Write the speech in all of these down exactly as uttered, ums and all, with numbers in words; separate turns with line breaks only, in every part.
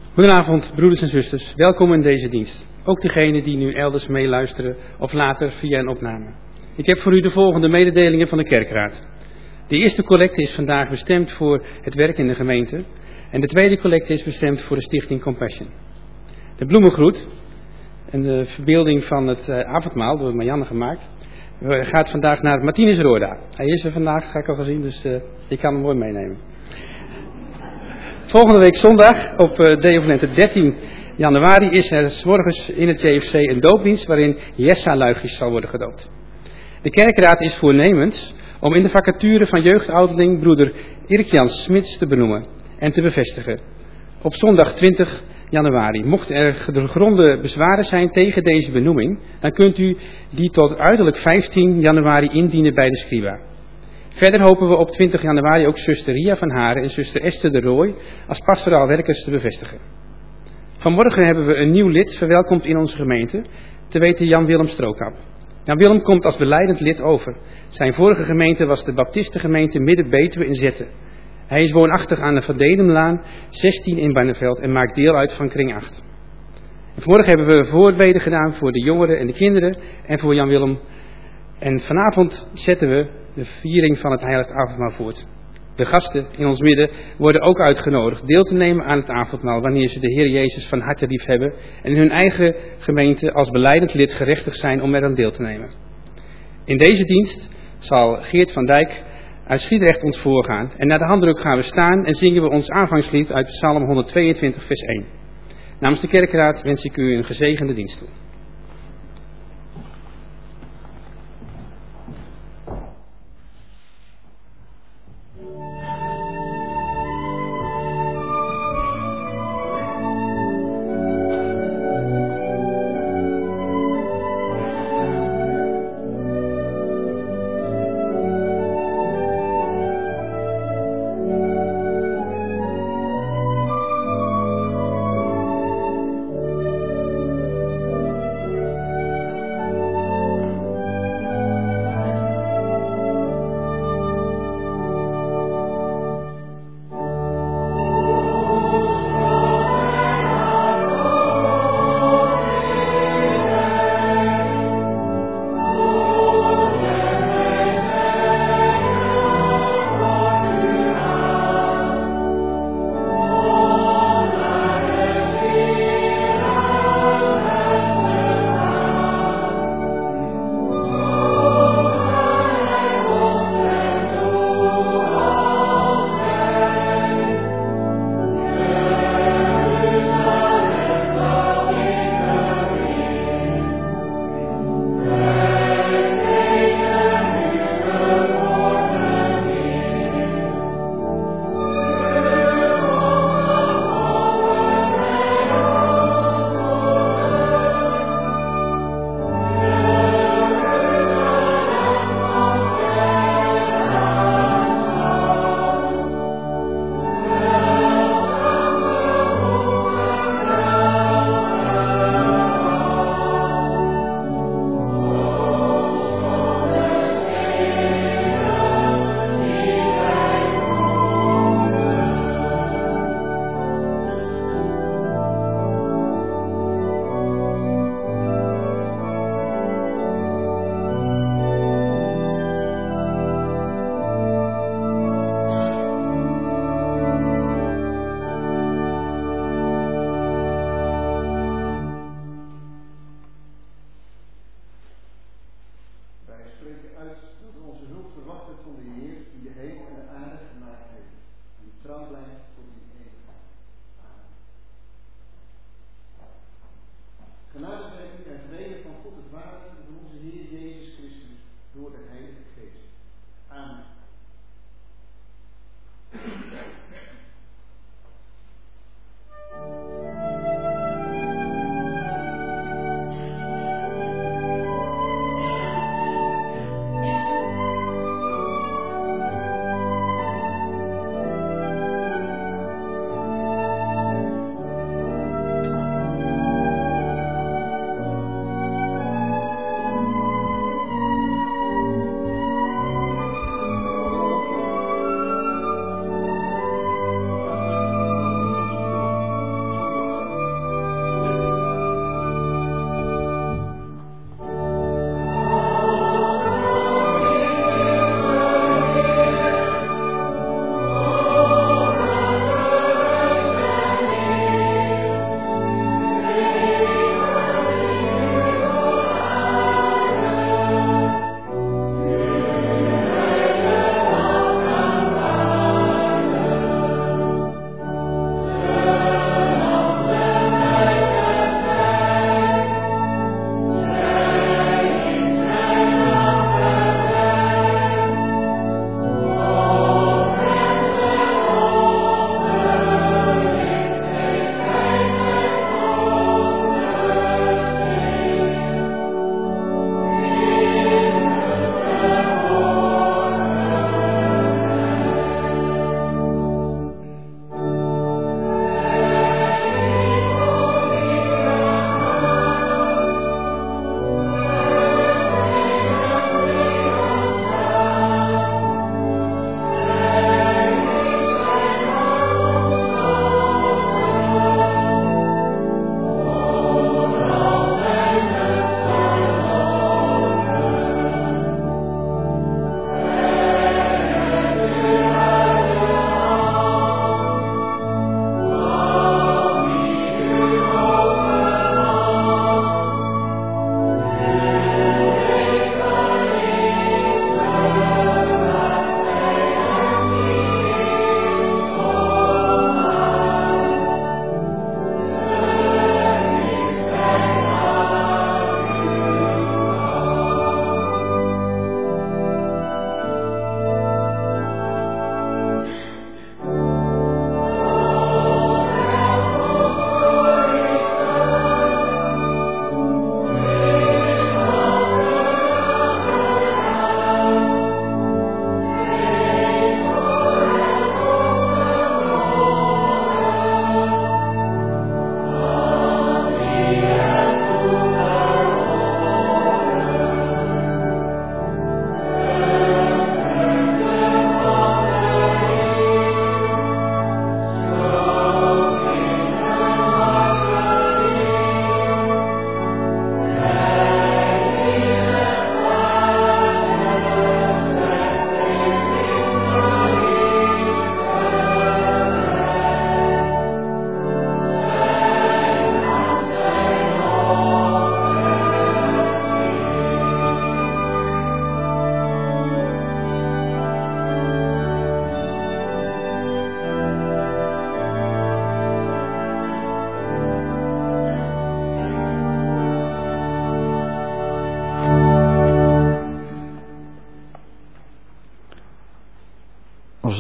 Goedenavond, broeders en zusters. Welkom in deze dienst. Ook diegenen die nu elders meeluisteren of later via een opname. Ik heb voor u de volgende mededelingen van de kerkraad. De eerste collecte is vandaag bestemd voor het werk in de gemeente. En de tweede collecte is bestemd voor de stichting Compassion. De bloemengroet, en de verbeelding van het uh, avondmaal, door Marianne gemaakt, gaat vandaag naar Martinus Roorda. Hij is er vandaag, ga ik al gezien, dus uh, ik kan hem mooi meenemen. Volgende week zondag op uh, Deo Volente dertien januari is er 's morgens in het J F C een doopdienst waarin Jessa Luigjes zal worden gedoopt. De kerkraad is voornemens om in de vacature van jeugdouderling broeder Erik-Jan Smits te benoemen en te bevestigen. Op zondag twintig januari. Mochten er gegronde bezwaren zijn tegen deze benoeming, dan kunt u die tot uiterlijk vijftien januari indienen bij de scriba. Verder hopen we op twintig januari ook zuster Ria van Haren en zuster Esther de Rooij als pastoraal werkers te bevestigen. Vanmorgen hebben we een nieuw lid verwelkomd in onze gemeente, te weten Jan-Willem Strookap. Jan-Willem komt als beleidend lid over. Zijn vorige gemeente was de Baptistengemeente Midden-Betuwe in Zetten. Hij is woonachtig aan de Van Dedemlaan zestien in Barneveld en maakt deel uit van kring acht. En vanmorgen hebben we voorbeden gedaan voor de jongeren en de kinderen en voor Jan-Willem. En vanavond zetten we de viering van het heilig avondmaal voort. De gasten in ons midden worden ook uitgenodigd deel te nemen aan het avondmaal wanneer ze de Heer Jezus van harte lief hebben en in hun eigen gemeente als beleidend lid gerechtigd zijn om er aan deel te nemen. In deze dienst zal Geert van Dijk uit Sliedrecht ons voorgaan en na de handdruk gaan we staan en zingen we ons aanvangslied uit Psalm honderdtweeëntwintig vers één. Namens de kerkraad wens ik u een gezegende dienst toe.
Thank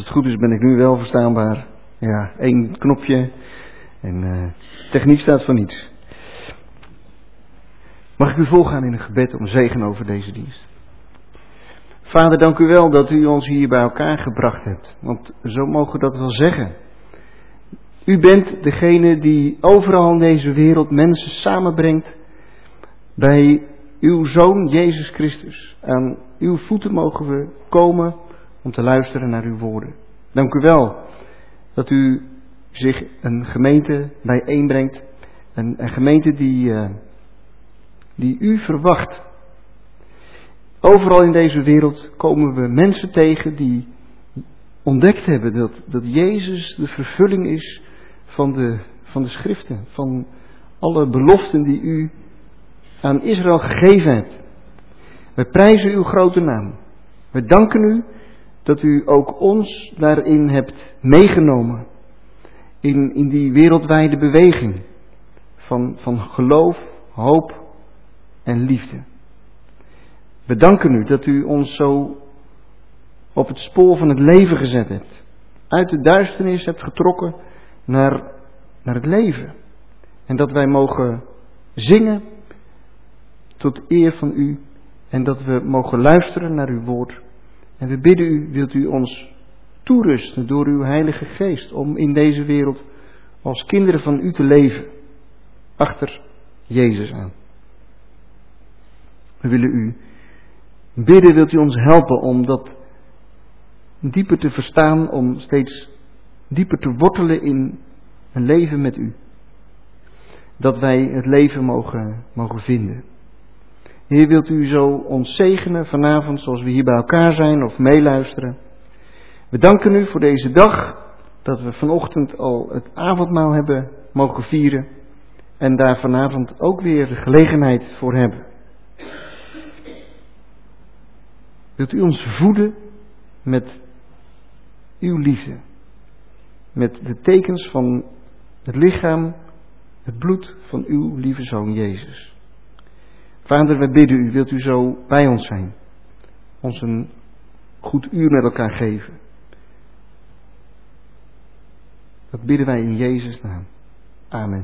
het goed is ben ik nu wel verstaanbaar. Ja, één knopje en uh, techniek staat voor niets. Mag ik u volgaan in een gebed om zegen over deze dienst? Vader, dank u wel dat u ons hier bij elkaar gebracht hebt. Want zo mogen we dat wel zeggen. U bent degene die overal in deze wereld mensen samenbrengt bij uw Zoon Jezus Christus. Aan uw voeten mogen we komen om te luisteren naar uw woorden. Dank u wel dat u zich een gemeente bijeenbrengt. Een, een gemeente die, uh, die u verwacht. Overal in deze wereld komen we mensen tegen die ontdekt hebben dat, dat Jezus de vervulling is van de, van de schriften. Van alle beloften die u aan Israël gegeven hebt. We prijzen uw grote naam. We danken u dat u ook ons daarin hebt meegenomen. In, in die wereldwijde beweging van, van geloof, hoop en liefde. We danken u dat u ons zo op het spoor van het leven gezet hebt. Uit de duisternis hebt getrokken naar, naar het leven. En dat wij mogen zingen tot eer van u. En dat we mogen luisteren naar uw woord. En we bidden u, wilt u ons toerusten door uw Heilige Geest. Om in deze wereld als kinderen van u te leven. Achter Jezus aan. We willen u bidden, wilt u ons helpen om dat dieper te verstaan. Om steeds dieper te wortelen in een leven met u. Dat wij het leven mogen, mogen vinden. Heer, wilt u zo ons zegenen vanavond zoals we hier bij elkaar zijn of meeluisteren. We danken u voor deze dag. Dat we vanochtend al het avondmaal hebben mogen vieren. En daar vanavond ook weer de gelegenheid voor hebben. Wilt u ons voeden met uw liefde. Met de tekens van het lichaam, het bloed van uw lieve Zoon Jezus. Vader, wij bidden u, wilt u zo bij ons zijn. Ons een goed uur met elkaar geven. Dat bidden wij in Jezus' naam. Amen.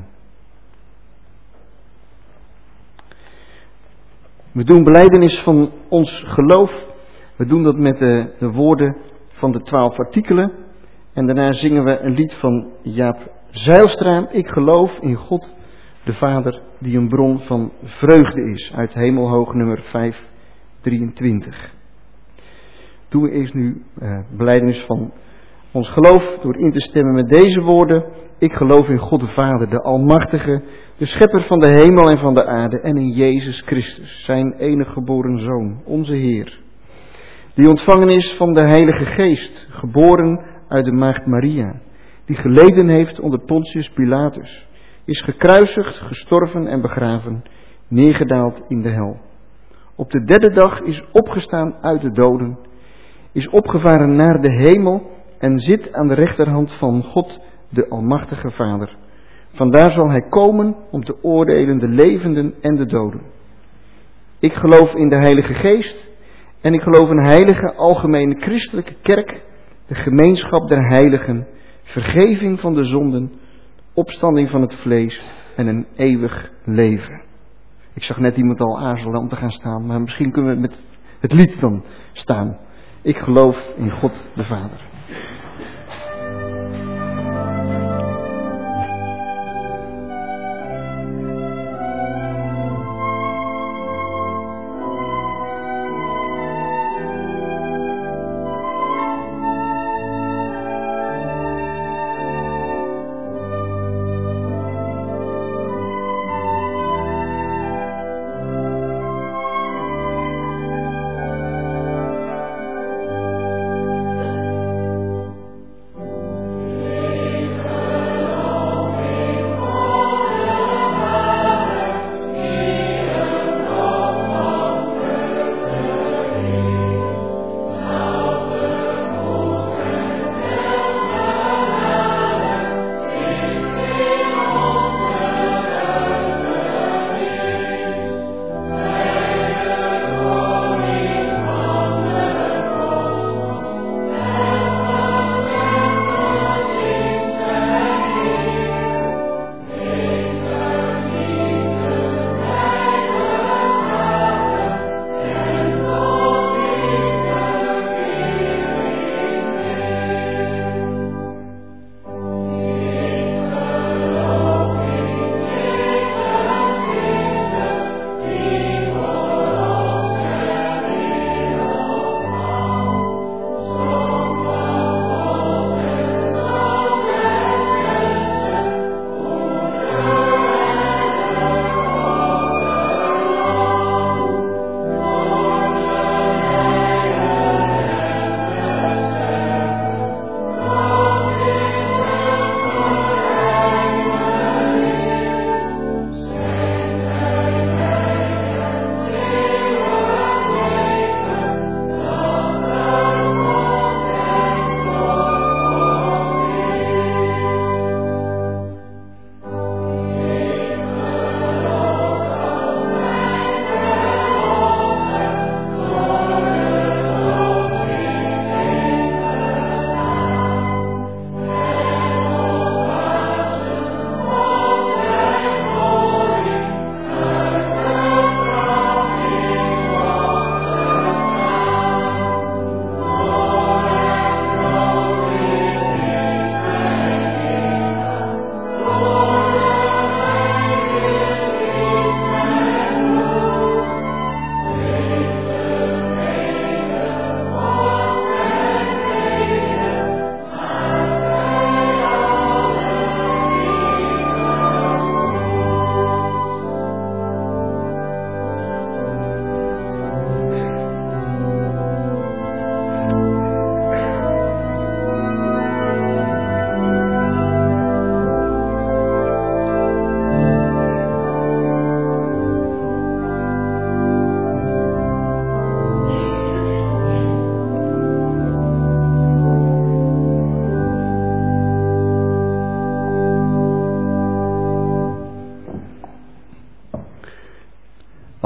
We doen belijdenis van ons geloof. We doen dat met de, de woorden van de twaalf artikelen. En daarna zingen we een lied van Jaap Zijlstra. Ik geloof in God de Vader die een bron van vreugde is. Uit Hemelhoog nummer vijfhonderddrieëntwintig. Doen we eerst nu uh, belijdenis van ons geloof door in te stemmen met deze woorden. Ik geloof in God de Vader, de Almachtige, de Schepper van de hemel en van de aarde. En in Jezus Christus, zijn enige geboren Zoon, onze Heer. Die ontvangen is van de Heilige Geest, geboren uit de Maagd Maria. Die geleden heeft onder Pontius Pilatus. Is gekruisigd, gestorven en begraven, neergedaald in de hel. Op de derde dag is opgestaan uit de doden, is opgevaren naar de hemel en zit aan de rechterhand van God, de Almachtige Vader. Vandaar zal hij komen om te oordelen de levenden en de doden. Ik geloof in de Heilige Geest en ik geloof in een heilige algemene christelijke kerk, de gemeenschap der heiligen, vergeving van de zonden, opstanding van het vlees en een eeuwig leven. Ik zag net iemand al aarzelen om te gaan staan, maar misschien kunnen we met het lied dan staan. Ik geloof in God de Vader.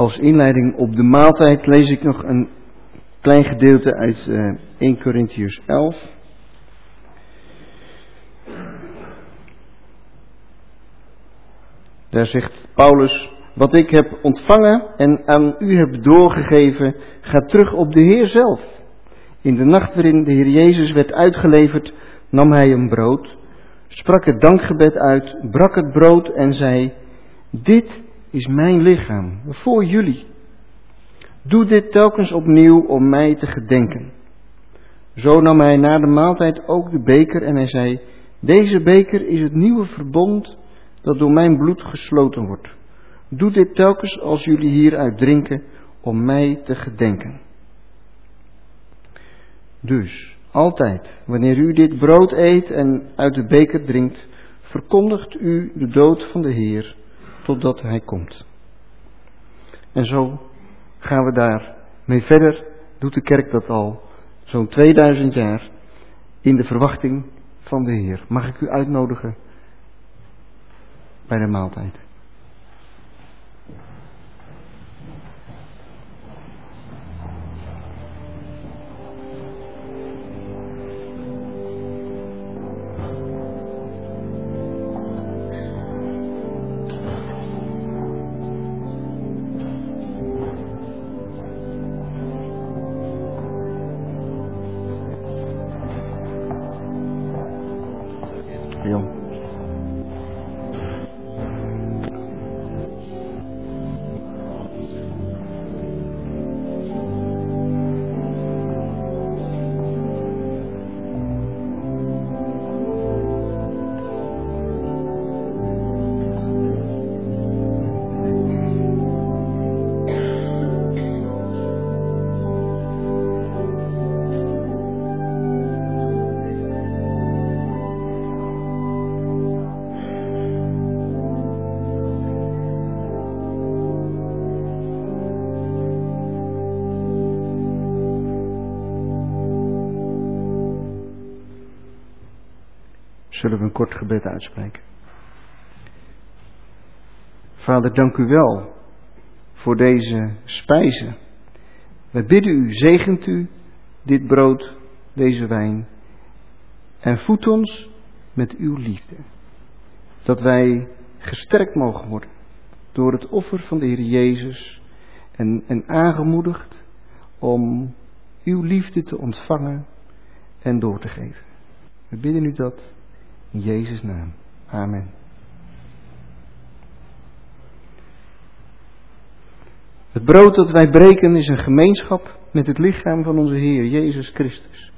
Als inleiding op de maaltijd lees ik nog een klein gedeelte uit uh, eerste Korintiërs elf. Daar zegt Paulus: wat ik heb ontvangen en aan u heb doorgegeven, gaat terug op de Heer zelf. In de nacht waarin de Heer Jezus werd uitgeleverd, nam hij een brood, sprak het dankgebed uit, brak het brood en zei: dit is mijn lichaam, voor jullie. Doe dit telkens opnieuw om mij te gedenken. Zo nam hij na de maaltijd ook de beker en hij zei: deze beker is het nieuwe verbond dat door mijn bloed gesloten wordt. Doe dit telkens als jullie hieruit drinken om mij te gedenken. Dus, altijd, wanneer u dit brood eet en uit de beker drinkt, verkondigt u de dood van de Heer totdat hij komt. En zo gaan we daar mee verder, doet de kerk dat al zo'n tweeduizend jaar, in de verwachting van de Heer. Mag ik u uitnodigen bij de maaltijd? Zullen we een kort gebed uitspreken. Vader, dank u wel voor deze spijzen. Wij bidden u, zegent u dit brood, deze wijn en voed ons met uw liefde. Dat wij gesterkt mogen worden door het offer van de Heer Jezus en, en aangemoedigd om uw liefde te ontvangen en door te geven. We bidden u dat in Jezus' naam. Amen. Het brood dat wij breken is een gemeenschap met het lichaam van onze Heer Jezus Christus.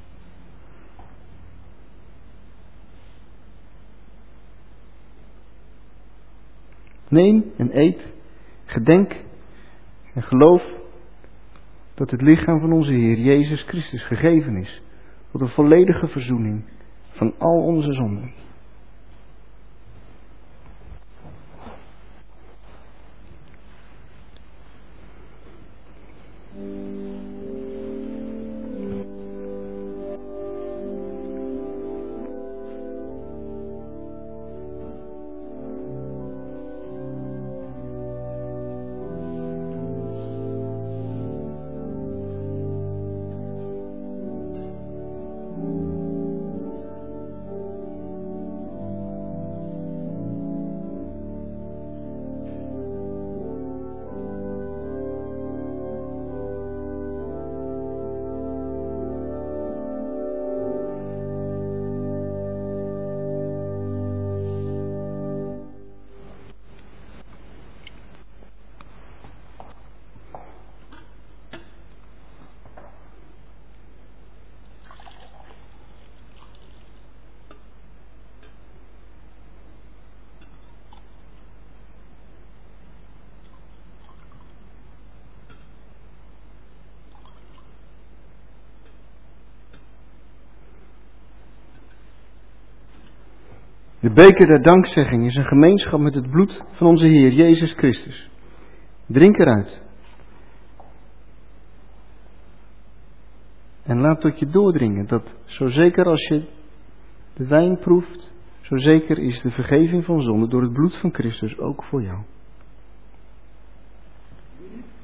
Neem en eet, gedenk en geloof dat het lichaam van onze Heer Jezus Christus gegeven is tot een volledige verzoening van al onze zonden. De beker der dankzegging is een gemeenschap met het bloed van onze Heer Jezus Christus. Drink eruit. En laat tot je doordringen dat zo zeker als je de wijn proeft, zo zeker is de vergeving van zonde door het bloed van Christus ook voor jou.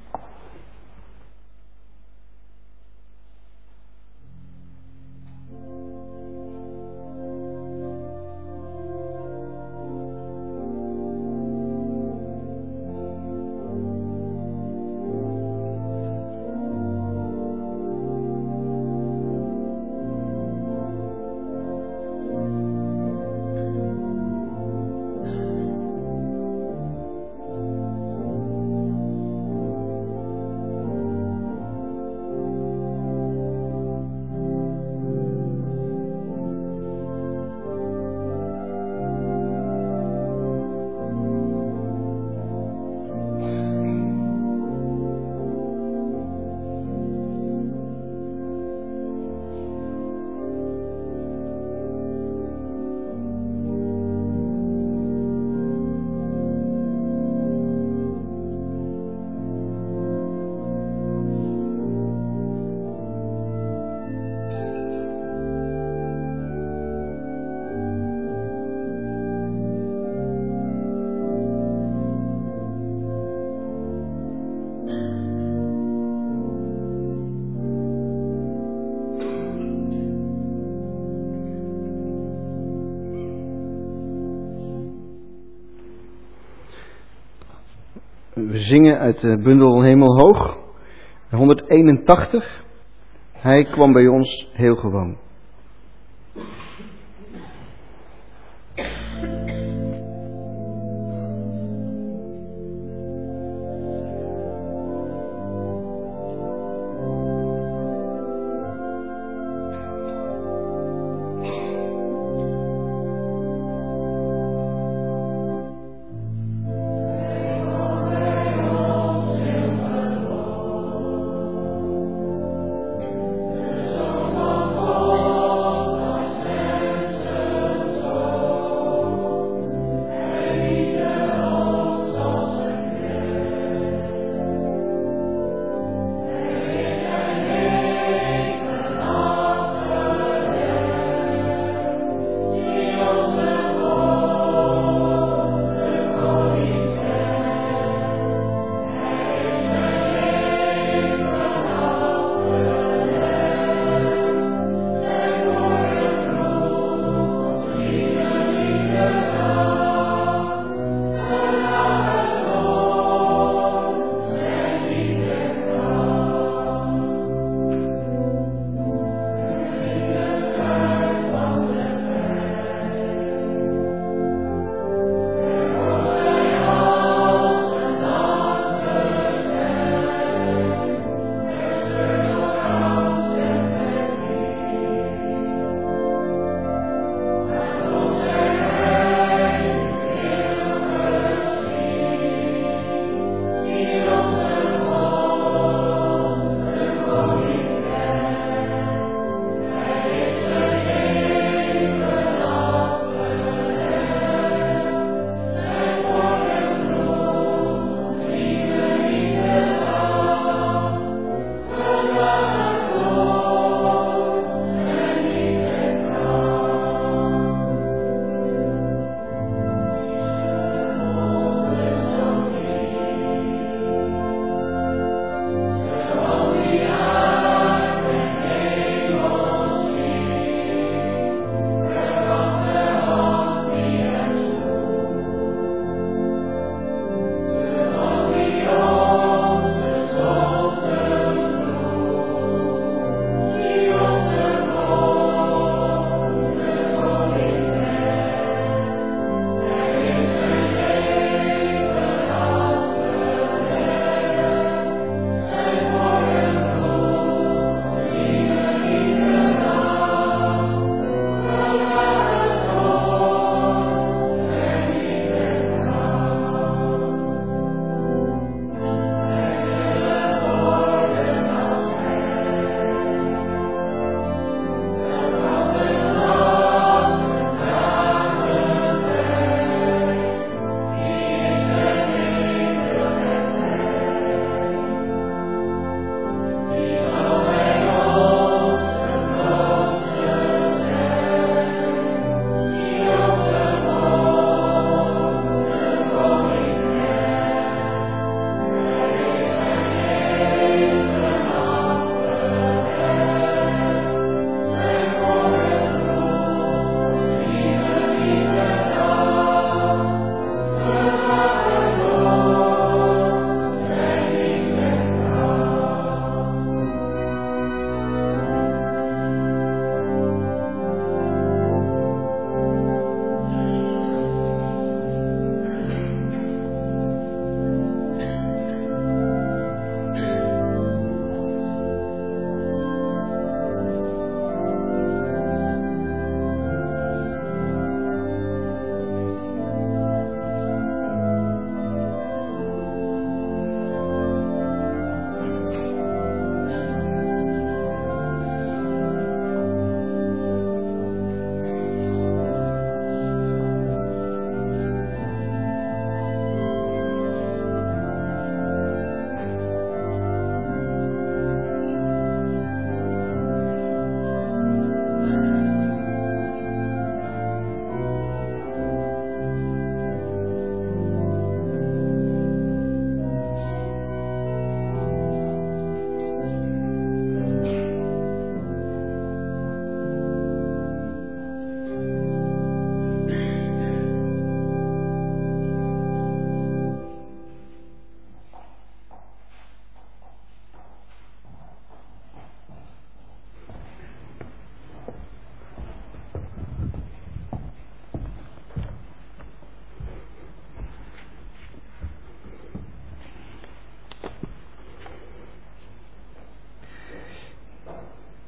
We zingen uit de bundel Hemelhoog, honderdeenentachtig. Hij kwam bij ons heel gewoon.
Oh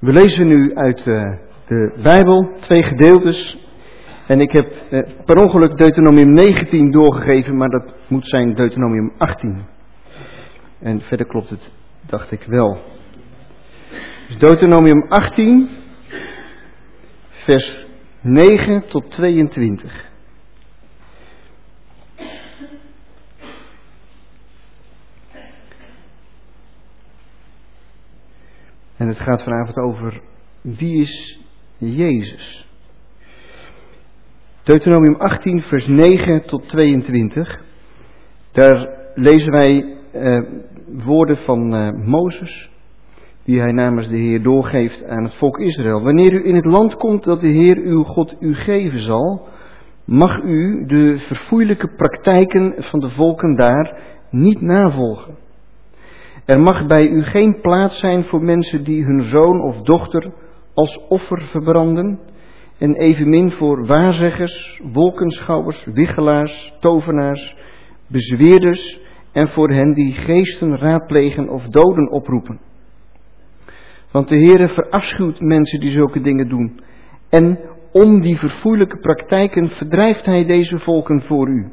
We lezen nu uit uh, de Bijbel twee gedeeltes. En ik heb uh, per ongeluk Deuteronomium negentien doorgegeven, maar dat moet zijn Deuteronomium achttien. En verder klopt het, dacht ik wel. Dus Deuteronomium achttien, vers negen tot tweeëntwintig. En het gaat vanavond over wie is Jezus. Deuteronomium achttien, vers negen tot tweeëntwintig. Daar lezen wij uh, woorden van uh, Mozes, die hij namens de Heer doorgeeft aan het volk Israël. Wanneer u in het land komt dat de Heer uw God u geven zal, mag u de verfoeilijke praktijken van de volken daar niet navolgen. Er mag bij u geen plaats zijn voor mensen die hun zoon of dochter als offer verbranden, en evenmin voor waarzeggers, wolkenschouwers, wichelaars, tovenaars, bezweerders en voor hen die geesten raadplegen of doden oproepen. Want de Heere verafschuwt mensen die zulke dingen doen. En om die verfoeilijke praktijken verdrijft hij deze volken voor u.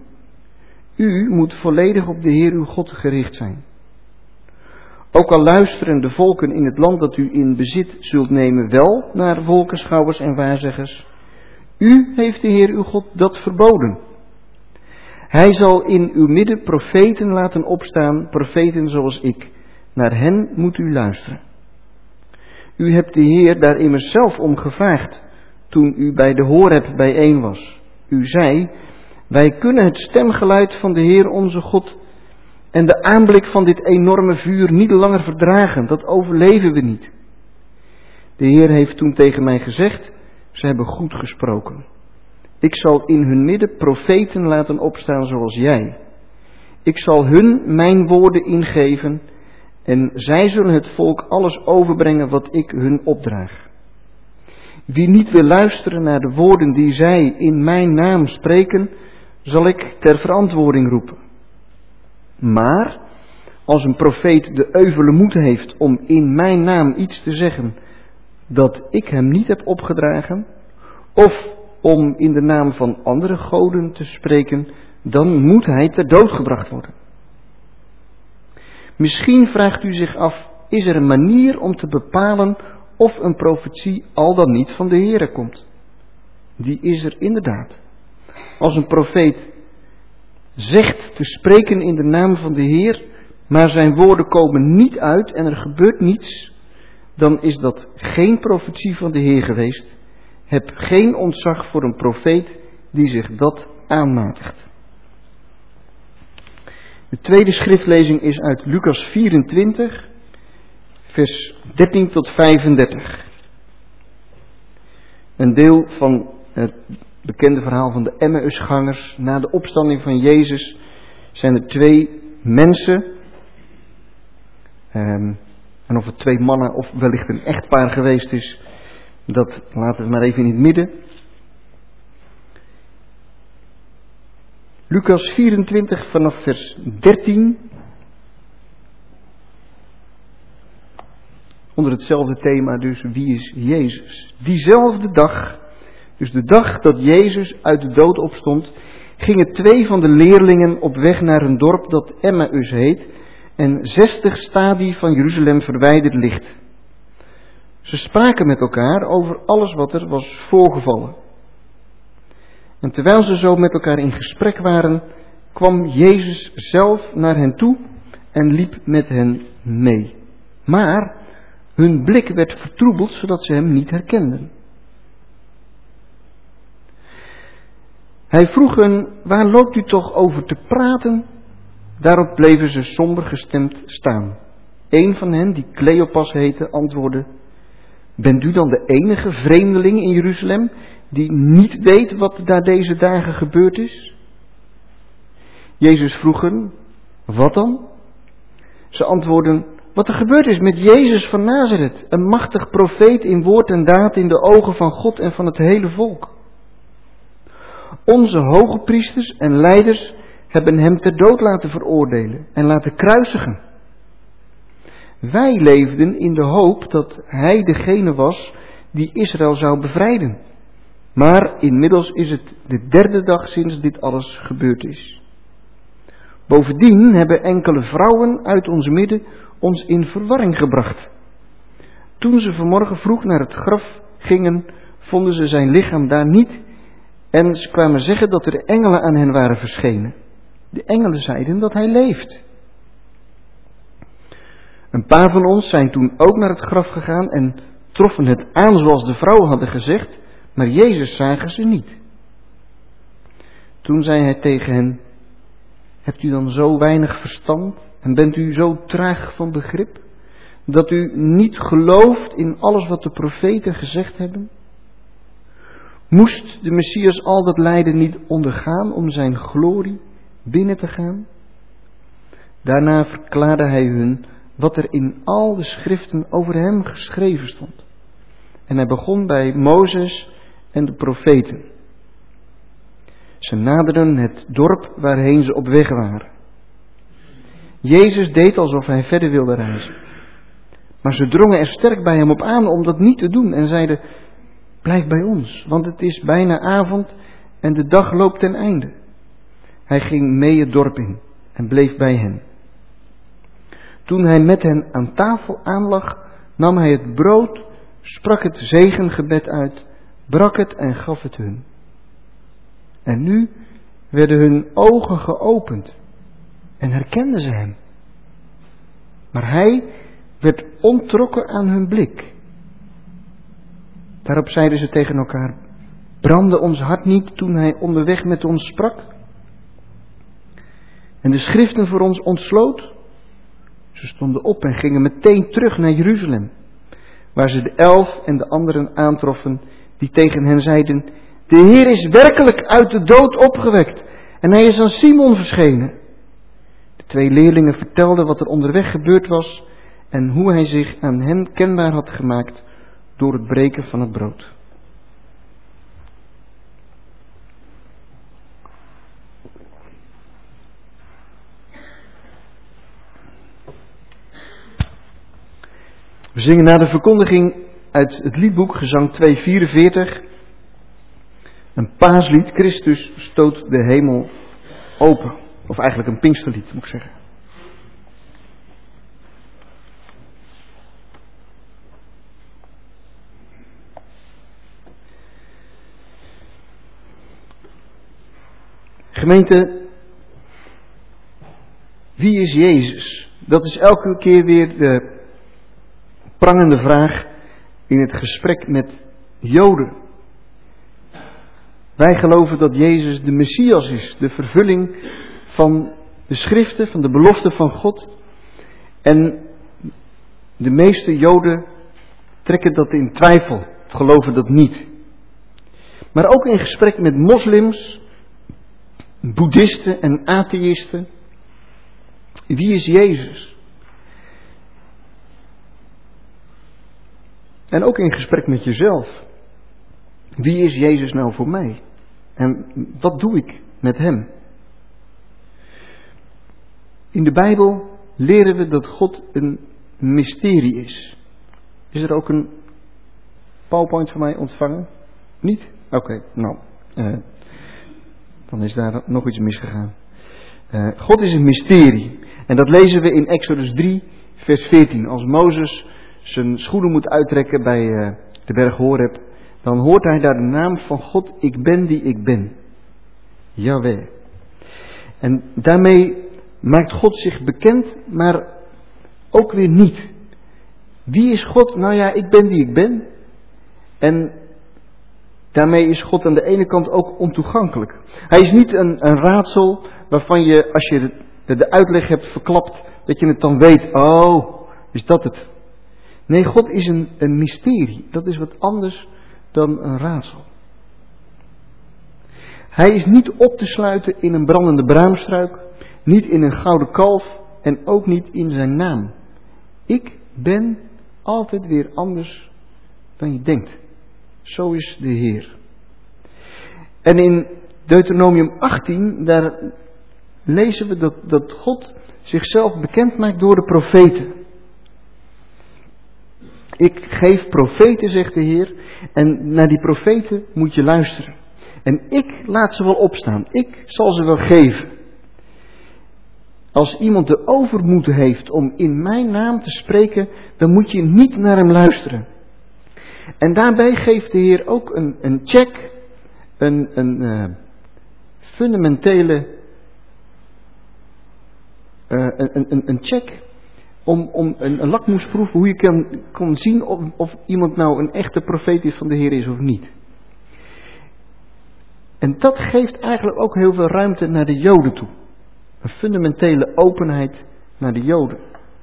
U moet volledig op de Heer uw God gericht zijn. Ook al luisteren de volken in het land dat u in bezit zult nemen wel naar wolkenschouwers en waarzeggers, u heeft de Heer uw God dat verboden. Hij zal in uw midden profeten laten opstaan, profeten zoals ik. Naar hen moet u luisteren. U hebt de Heer daar immers zelf om gevraagd, toen u bij de Horeb bijeen was. U zei, wij kunnen het stemgeluid van de Heer onze God en de aanblik van dit enorme vuur niet langer verdragen, dat overleven we niet. De Heer heeft toen tegen mij gezegd, ze hebben goed gesproken. Ik zal in hun midden profeten laten opstaan zoals jij. Ik zal hun mijn woorden ingeven en zij zullen het volk alles overbrengen wat ik hun opdraag. Wie niet wil luisteren naar de woorden die zij in mijn naam spreken, zal ik ter verantwoording roepen. Maar als een profeet de euvele moed heeft om in mijn naam iets te zeggen dat ik hem niet heb opgedragen, of om in de naam van andere goden te spreken, dan moet hij ter dood gebracht worden. Misschien vraagt u zich af, is er een manier om te bepalen of een profetie al dan niet van de Heere komt? Die is er inderdaad. Als een profeet zegt te spreken in de naam van de Heer, maar zijn woorden komen niet uit en er gebeurt niets, dan is dat geen profetie van de Heer geweest. Heb geen ontzag voor een profeet die zich dat aanmatigt. De tweede schriftlezing is uit Lucas vierentwintig, vers dertien tot vijfendertig. Een deel van het bekende verhaal van de Emmausgangers. Na de opstanding van Jezus zijn er twee mensen. Um, en of het twee mannen of wellicht een echtpaar geweest is, dat laten we maar even in het midden. Lucas vierentwintig vanaf vers dertien. Onder hetzelfde thema dus, wie is Jezus? Diezelfde dag, dus de dag dat Jezus uit de dood opstond, gingen twee van de leerlingen op weg naar een dorp dat Emmaus heet en zestig stadie van Jeruzalem verwijderd ligt. Ze spraken met elkaar over alles wat er was voorgevallen. En terwijl ze zo met elkaar in gesprek waren, kwam Jezus zelf naar hen toe en liep met hen mee. Maar hun blik werd vertroebeld, zodat ze hem niet herkenden. Hij vroeg hen, waar loopt u toch over te praten? Daarop bleven ze somber gestemd staan. Een van hen, die Cleopas heette, antwoordde, bent u dan de enige vreemdeling in Jeruzalem die niet weet wat daar deze dagen gebeurd is? Jezus vroeg hen, wat dan? Ze antwoordden, wat er gebeurd is met Jezus van Nazareth, een machtig profeet in woord en daad in de ogen van God en van het hele volk. Onze hoge priesters en leiders hebben hem ter dood laten veroordelen en laten kruisigen. Wij leefden in de hoop dat hij degene was die Israël zou bevrijden. Maar inmiddels is het de derde dag sinds dit alles gebeurd is. Bovendien hebben enkele vrouwen uit ons midden ons in verwarring gebracht. Toen ze vanmorgen vroeg naar het graf gingen, vonden ze zijn lichaam daar niet en ze kwamen zeggen dat er engelen aan hen waren verschenen. De engelen zeiden dat hij leeft. Een paar van ons zijn toen ook naar het graf gegaan en troffen het aan zoals de vrouwen hadden gezegd, maar Jezus zagen ze niet. Toen zei hij tegen hen: hebt u dan zo weinig verstand en bent u zo traag van begrip, dat u niet gelooft in alles wat de profeten gezegd hebben? Moest de Messias al dat lijden niet ondergaan om zijn glorie binnen te gaan? Daarna verklaarde hij hun wat er in al de schriften over hem geschreven stond. En hij begon bij Mozes en de profeten. Ze naderden het dorp waarheen ze op weg waren. Jezus deed alsof hij verder wilde reizen. Maar ze drongen er sterk bij hem op aan om dat niet te doen en zeiden: blijf bij ons, want het is bijna avond en de dag loopt ten einde. Hij ging mee het dorp in en bleef bij hen. Toen hij met hen aan tafel aanlag, nam hij het brood, sprak het zegengebed uit, brak het en gaf het hun. En nu werden hun ogen geopend en herkenden ze hem. Maar hij werd onttrokken aan hun blik. Daarop zeiden ze tegen elkaar: brandde ons hart niet toen hij onderweg met ons sprak en de schriften voor ons ontsloot? Ze stonden op en gingen meteen terug naar Jeruzalem, waar ze de elf en de anderen aantroffen die tegen hen zeiden: de Heer is werkelijk uit de dood opgewekt en hij is aan Simon verschenen. De twee leerlingen vertelden wat er onderweg gebeurd was en hoe hij zich aan hen kenbaar had gemaakt door het breken van het brood. We zingen na de verkondiging uit het liedboek Gezang tweehonderdvierenveertig een paaslied: Christus stoot de hemel open. Of eigenlijk een Pinksterlied, moet ik zeggen. Gemeente, wie is Jezus? Dat is elke keer weer de prangende vraag in het gesprek met Joden. Wij geloven dat Jezus de Messias is, de vervulling van de schriften, van de belofte van God. En de meeste Joden trekken dat in twijfel, geloven dat niet. Maar ook in gesprek met moslims, boeddhisten en atheïsten. Wie is Jezus? En ook in gesprek met jezelf. Wie is Jezus nou voor mij? En wat doe ik met hem? In de Bijbel leren we dat God een mysterie is. Is er ook een PowerPoint van mij ontvangen? Niet? Oké, okay, nou. Uh, dan is daar nog iets misgegaan. Uh, God is een mysterie. En dat lezen we in Exodus drie, vers veertien. Als Mozes zijn schoenen moet uittrekken bij uh, de berg Horeb, dan hoort hij daar de naam van God: ik ben die ik ben. Jahweh. En daarmee maakt God zich bekend, maar ook weer niet. Wie is God? Nou ja, ik ben die ik ben. En daarmee is God aan de ene kant ook ontoegankelijk. Hij is niet een, een raadsel waarvan je, als je de, de uitleg hebt verklapt, dat je het dan weet. Oh, is dat het? Nee, God is een, een mysterie. Dat is wat anders dan een raadsel. Hij is niet op te sluiten in een brandende braamstruik, niet in een gouden kalf en ook niet in zijn naam. Ik ben altijd weer anders dan je denkt. Zo is de Heer. En in Deuteronomium achttien, daar lezen we dat, dat God zichzelf bekend maakt door de profeten. Ik geef profeten, zegt de Heer, en naar die profeten moet je luisteren. En ik laat ze wel opstaan, ik zal ze wel geven. Als iemand de overmoed heeft om in mijn naam te spreken, dan moet je niet naar hem luisteren. En daarbij geeft de Heer ook een, een check, een, een uh, fundamentele, uh, een, een, een check om, om een, een lakmoesproef, hoe je kan, kan zien of, of iemand nou een echte profeet is van de Heer is of niet. En dat geeft eigenlijk ook heel veel ruimte naar de Joden toe. Een fundamentele openheid naar de Joden.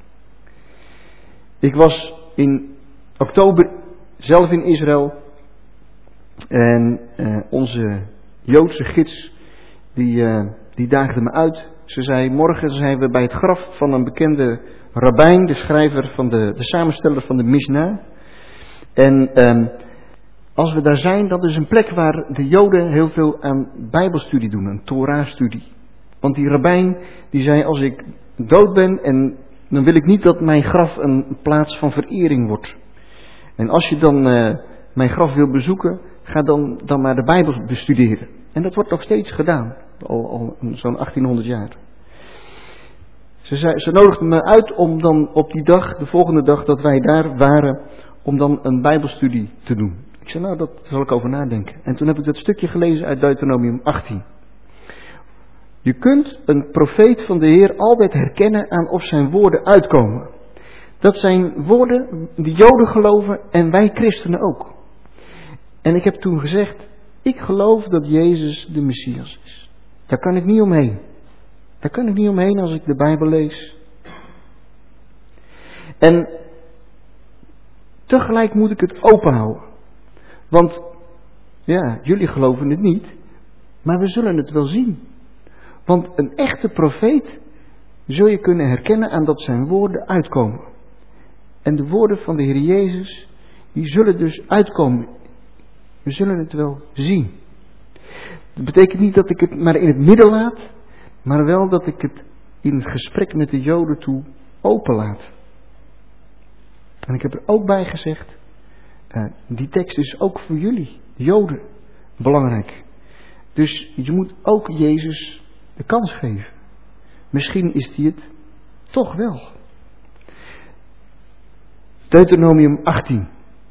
Ik was in oktober zelf in Israël. En uh, onze Joodse gids, die, uh, die daagde me uit. Ze zei, morgen zijn we bij het graf van een bekende rabbijn, de schrijver van de, de samensteller van de Mishnah. En um, als we daar zijn, dat is een plek waar de Joden heel veel aan Bijbelstudie doen, een Torah-studie. Want die rabbijn, die zei, als ik dood ben, en dan wil ik niet dat mijn graf een plaats van verering wordt. En als je dan uh, mijn graf wil bezoeken, ga dan, dan maar de Bijbel bestuderen. En dat wordt nog steeds gedaan, al, al zo'n achttienhonderd jaar. Ze, zei, ze nodigde me uit om dan op die dag, de volgende dag dat wij daar waren, om dan een Bijbelstudie te doen. Ik zei, nou, daar zal ik over nadenken. En toen heb ik dat stukje gelezen uit Deuteronomium achttien. Je kunt een profeet van de Heer altijd herkennen aan of zijn woorden uitkomen. Dat zijn woorden die Joden geloven en wij christenen ook. En ik heb toen gezegd, ik geloof dat Jezus de Messias is. Daar kan ik niet omheen. Daar kan ik niet omheen als ik de Bijbel lees. En tegelijk moet ik het open houden. Want, ja, jullie geloven het niet, maar we zullen het wel zien. Want een echte profeet zul je kunnen herkennen aan dat zijn woorden uitkomen. En de woorden van de Heer Jezus, die zullen dus uitkomen. We zullen het wel zien. Dat betekent niet dat ik het maar in het midden laat, maar wel dat ik het in het gesprek met de Joden toe openlaat. En ik heb er ook bij gezegd, uh, die tekst is ook voor jullie, Joden, belangrijk. Dus je moet ook Jezus de kans geven. Misschien is hij het toch wel. Deuteronomium achttien.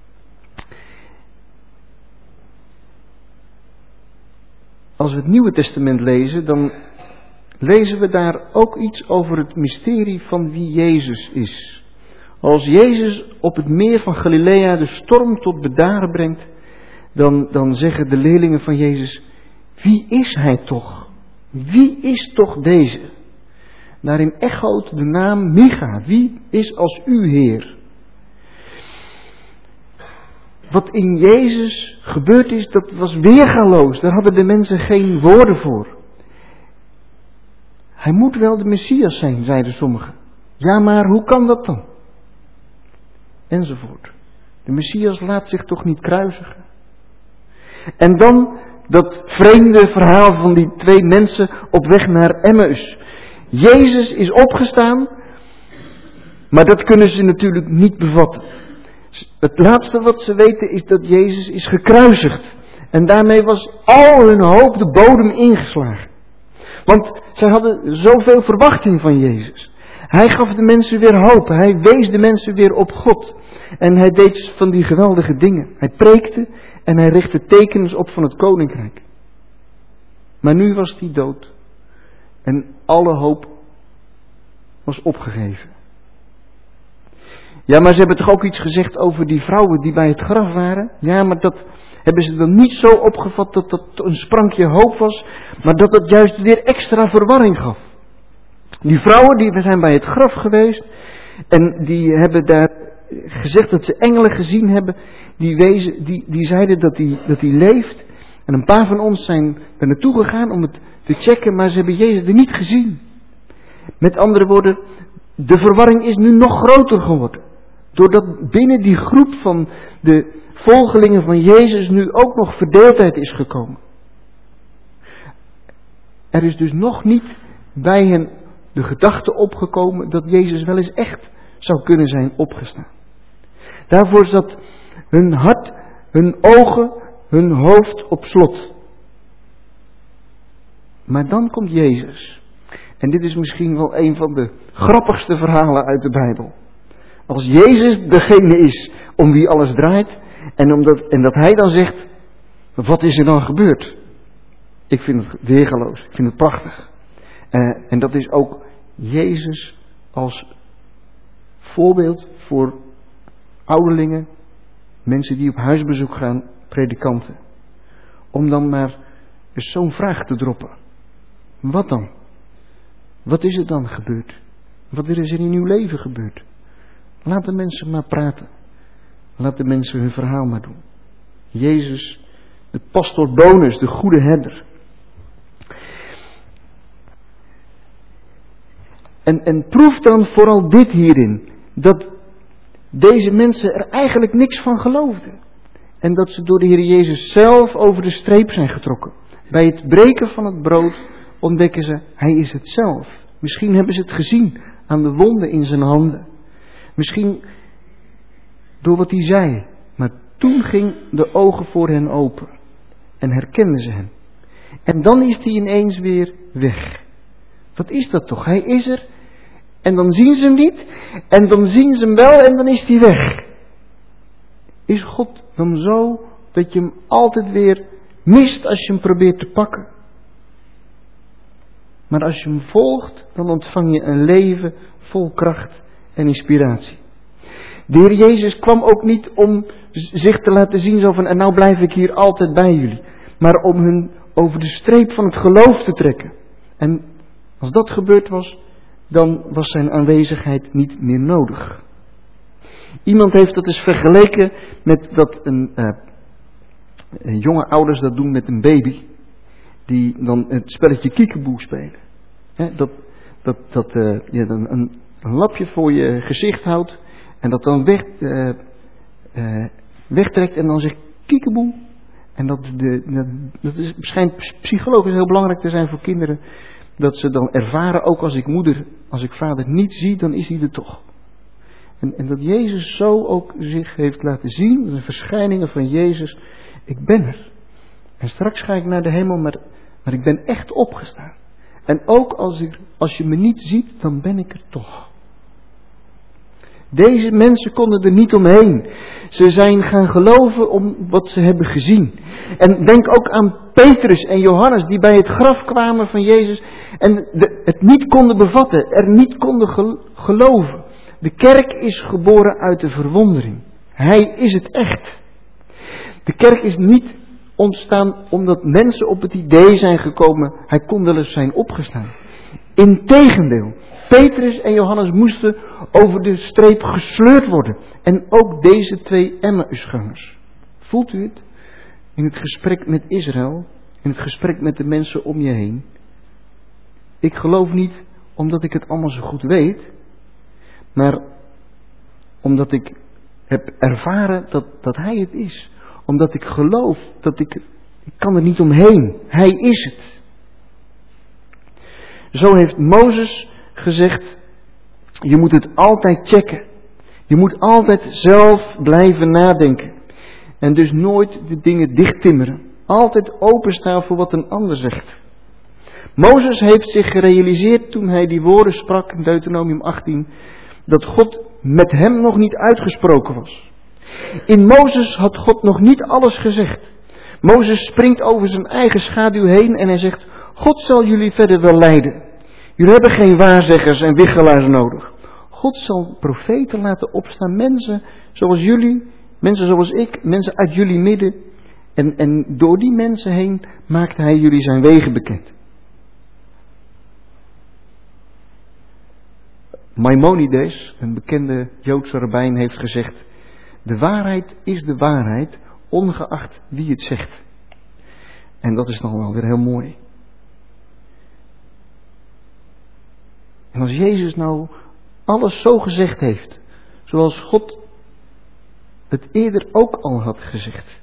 Als we het Nieuwe Testament lezen, dan lezen we daar ook iets over het mysterie van wie Jezus is. Als Jezus op het meer van Galilea de storm tot bedaren brengt, dan, dan zeggen de leerlingen van Jezus, wie is hij toch? Wie is toch deze? Daarin echoot de naam Micha. Wie is als u Heer? Wat in Jezus gebeurd is, dat was weergaloos. Daar hadden de mensen geen woorden voor. Hij moet wel de Messias zijn, zeiden sommigen. Ja, maar hoe kan dat dan? Enzovoort. De Messias laat zich toch niet kruisigen? En dan dat vreemde verhaal van die twee mensen op weg naar Emmaus. Jezus is opgestaan, maar dat kunnen ze natuurlijk niet bevatten. Het laatste wat ze weten is dat Jezus is gekruisigd. En daarmee was al hun hoop de bodem ingeslagen. Want zij hadden zoveel verwachting van Jezus. Hij gaf de mensen weer hoop. Hij wees de mensen weer op God. En hij deed van die geweldige dingen. Hij preekte en hij richtte tekens op van het koninkrijk. Maar nu was hij dood. En alle hoop was opgegeven. Ja, maar ze hebben toch ook iets gezegd over die vrouwen die bij het graf waren? Ja, maar dat hebben ze dan niet zo opgevat dat dat een sprankje hoop was, maar dat dat juist weer extra verwarring gaf. Die vrouwen die zijn bij het graf geweest en die hebben daar gezegd dat ze engelen gezien hebben, die, wezen, die, die zeiden dat hij dat die leeft. En een paar van ons zijn er naartoe gegaan om het te checken, maar ze hebben Jezus er niet gezien. Met andere woorden, de verwarring is nu nog groter geworden. Doordat binnen die groep van de volgelingen van Jezus nu ook nog verdeeldheid is gekomen. Er is dus nog niet bij hen de gedachte opgekomen dat Jezus wel eens echt zou kunnen zijn opgestaan. Daarvoor zat hun hart, hun ogen, hun hoofd op slot. Maar dan komt Jezus. En dit is misschien wel een van de grappigste verhalen uit de Bijbel. Als Jezus degene is om wie alles draait. En, omdat, en dat hij dan zegt, wat is er dan gebeurd? Ik vind het weergaloos. Ik vind het prachtig. Uh, en dat is ook Jezus als voorbeeld voor ouderlingen. Mensen die op huisbezoek gaan, predikanten. Om dan maar eens zo'n vraag te droppen. Wat dan? Wat is er dan gebeurd? Wat is er in uw leven gebeurd? Laat de mensen maar praten. Laat de mensen hun verhaal maar doen. Jezus, de pastor Bonus, de goede herder. En, en proef dan vooral dit hierin. Dat deze mensen er eigenlijk niks van geloofden. En dat ze door de Heer Jezus zelf over de streep zijn getrokken. Bij het breken van het brood ontdekken ze, hij is het zelf. Misschien hebben ze het gezien aan de wonden in zijn handen. Misschien door wat hij zei. Maar toen ging de ogen voor hen open. En herkenden ze hem. En dan is hij ineens weer weg. Wat is dat toch? Hij is er. En dan zien ze hem niet. En dan zien ze hem wel en dan is hij weg. Is God dan zo dat je hem altijd weer mist als je hem probeert te pakken? Maar als je hem volgt, dan ontvang je een leven vol kracht en inspiratie. De Heer Jezus kwam ook niet om zich te laten zien zo van, en nou blijf ik hier altijd bij jullie. Maar om hun over de streep van het geloof te trekken. En als dat gebeurd was, dan was zijn aanwezigheid niet meer nodig. Iemand heeft dat eens vergeleken met dat een, uh, een jonge ouders dat doen met een baby. Die dan het spelletje kiekeboe spelen. He, dat dat, dat uh, je dan een, een lapje voor je gezicht houdt. En dat dan weg, uh, uh, wegtrekt en dan zegt kiekeboe. En dat, de, dat, dat is, schijnt psychologisch heel belangrijk te zijn voor kinderen. Dat ze dan ervaren, ook als ik moeder, als ik vader niet zie, dan is hij er toch. En, en dat Jezus zo ook zich heeft laten zien, de verschijningen van Jezus. Ik ben er. En straks ga ik naar de hemel, maar, maar ik ben echt opgestaan. En ook als, ik, als je me niet ziet, dan ben ik er toch. Deze mensen konden er niet omheen. Ze zijn gaan geloven om wat ze hebben gezien. En denk ook aan Petrus en Johannes die bij het graf kwamen van Jezus en de, het niet konden bevatten, er niet konden geloven. De kerk is geboren uit de verwondering. Hij is het echt. De kerk is niet ontstaan omdat mensen op het idee zijn gekomen, hij kon wel eens zijn opgestaan. Integendeel, Petrus en Johannes moesten over de streep gesleurd worden. En ook deze twee Emmausgangers. Voelt u het? In het gesprek met Israël, in het gesprek met de mensen om je heen. Ik geloof niet omdat ik het allemaal zo goed weet, maar omdat ik heb ervaren dat, dat hij het is. Omdat ik geloof dat ik, ik kan er niet omheen. Hij is het. Zo heeft Mozes gezegd, je moet het altijd checken. Je moet altijd zelf blijven nadenken. En dus nooit de dingen dichttimmeren. Altijd openstaan voor wat een ander zegt. Mozes heeft zich gerealiseerd toen hij die woorden sprak in Deuteronomium achttien, dat God met hem nog niet uitgesproken was. In Mozes had God nog niet alles gezegd. Mozes springt over zijn eigen schaduw heen en hij zegt, God zal jullie verder wel leiden. Jullie hebben geen waarzeggers en wichelaars nodig. God zal profeten laten opstaan, mensen zoals jullie, mensen zoals ik, mensen uit jullie midden. En, en door die mensen heen maakt hij jullie zijn wegen bekend. Maimonides, een bekende Joodse rabbijn, heeft gezegd, de waarheid is de waarheid, ongeacht wie het zegt. En dat is dan wel weer heel mooi. En als Jezus nou alles zo gezegd heeft, zoals God het eerder ook al had gezegd.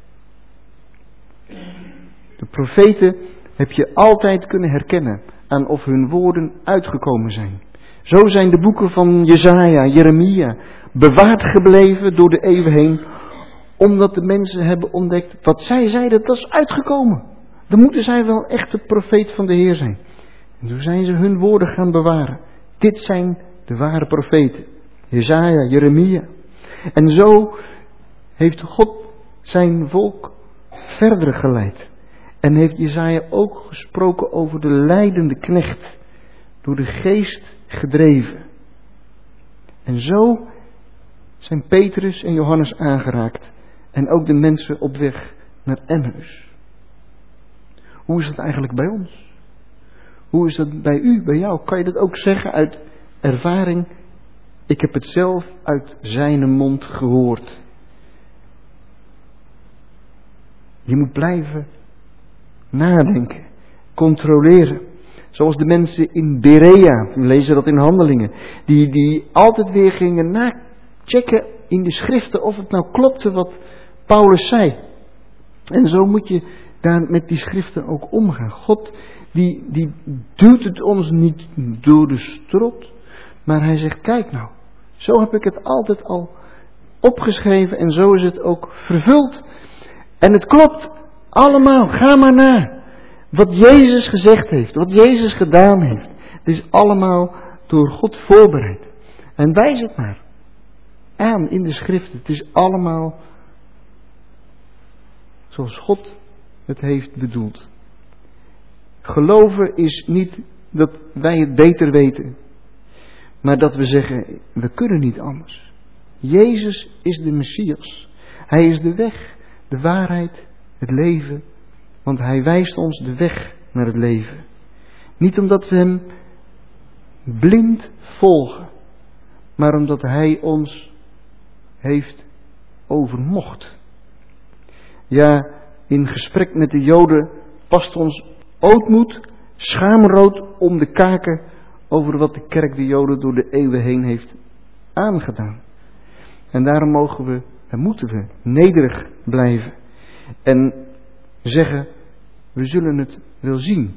De profeten heb je altijd kunnen herkennen aan of hun woorden uitgekomen zijn. Zo zijn de boeken van Jesaja, Jeremia bewaard gebleven door de eeuwen heen, omdat de mensen hebben ontdekt wat zij zeiden, dat is uitgekomen. Dan moeten zij wel echt de profeet van de Heer zijn. En toen zijn ze hun woorden gaan bewaren. Dit zijn de ware profeten. Jesaja, Jeremia. En zo heeft God zijn volk verder geleid. En heeft Jesaja ook gesproken over de lijdende knecht. Door de geest gedreven. En zo zijn Petrus en Johannes aangeraakt. En ook de mensen op weg naar Emmaus. Hoe is dat eigenlijk bij ons? Hoe is dat bij u, bij jou? Kan je dat ook zeggen uit ervaring? Ik heb het zelf uit zijn mond gehoord. Je moet blijven nadenken, controleren. Zoals de mensen in Berea, we lezen dat in Handelingen, die, die altijd weer gingen nachecken in de schriften of het nou klopte wat Paulus zei. En zo moet je daar met die schriften ook omgaan. God die, die duwt het ons niet door de strot, maar hij zegt, kijk nou, zo heb ik het altijd al opgeschreven en zo is het ook vervuld. En het klopt allemaal, ga maar na. Wat Jezus gezegd heeft, wat Jezus gedaan heeft, het is allemaal door God voorbereid. En wijs het maar aan in de schriften. Het is allemaal zoals God het heeft bedoeld. Geloven is niet dat wij het beter weten, maar dat we zeggen, we kunnen niet anders. Jezus is de Messias. Hij is de weg, de waarheid, het leven, want hij wijst ons de weg naar het leven. Niet omdat we hem blind volgen, maar omdat hij ons heeft overmocht. Ja, in gesprek met de Joden past ons ootmoed schaamrood om de kaken over wat de kerk de Joden door de eeuwen heen heeft aangedaan. En daarom mogen we en moeten we nederig blijven en zeggen, we zullen het wel zien.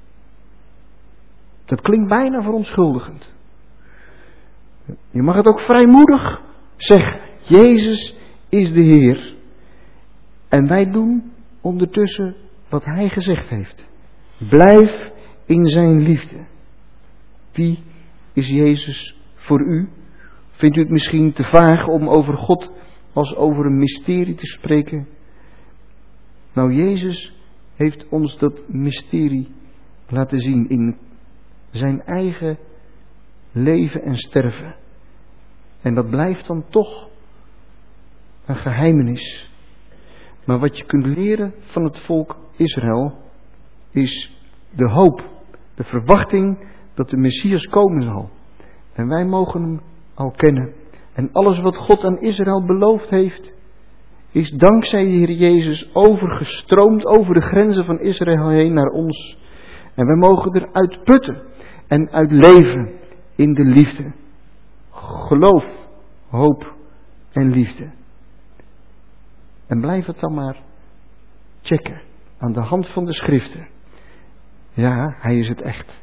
Dat klinkt bijna verontschuldigend. Je mag het ook vrijmoedig zeggen. Jezus is de Heer. En wij doen ondertussen wat hij gezegd heeft. Blijf in zijn liefde. Wie is Jezus voor u? Vindt u het misschien te vaag om over God als over een mysterie te spreken? Nou, Jezus heeft ons dat mysterie laten zien in zijn eigen leven en sterven. En dat blijft dan toch een geheimenis. Maar wat je kunt leren van het volk Israël is de hoop, de verwachting dat de Messias komen zal. En wij mogen hem al kennen. En alles wat God aan Israël beloofd heeft, is dankzij de Heer Jezus overgestroomd over de grenzen van Israël heen naar ons. En wij mogen eruit putten en uit leven in de liefde. Geloof, hoop en liefde. En blijf het dan maar checken aan de hand van de schriften. Ja, hij is het echt.